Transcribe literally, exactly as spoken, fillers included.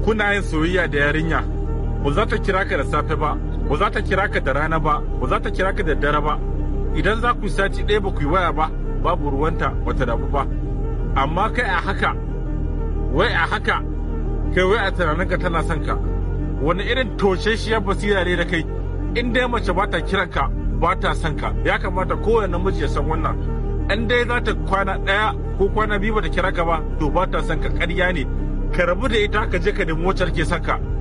kuna yin soyayya da yarinya ba za ta kira ka da safe ba ba za ta kira ka da rana ba ba za ta kira ka da dare ba idan za ku sati ɗaya ba ku yi waya ba babu ruwanta wata damu ba amma kai a haka wai a haka kai wai a tunaninka tana son ka wani irin tosheshiyar basira ne da kai in dai mace ba ta kiran ka ba ta son ka ya kamata kowane namiji ya san wannan in dai za ta kwana ɗaya ko kwana biyu ba ta kira ka ba to ba ta son ka ƙarya ne ka rabu da ita ka je ka nemi wacce ke son ka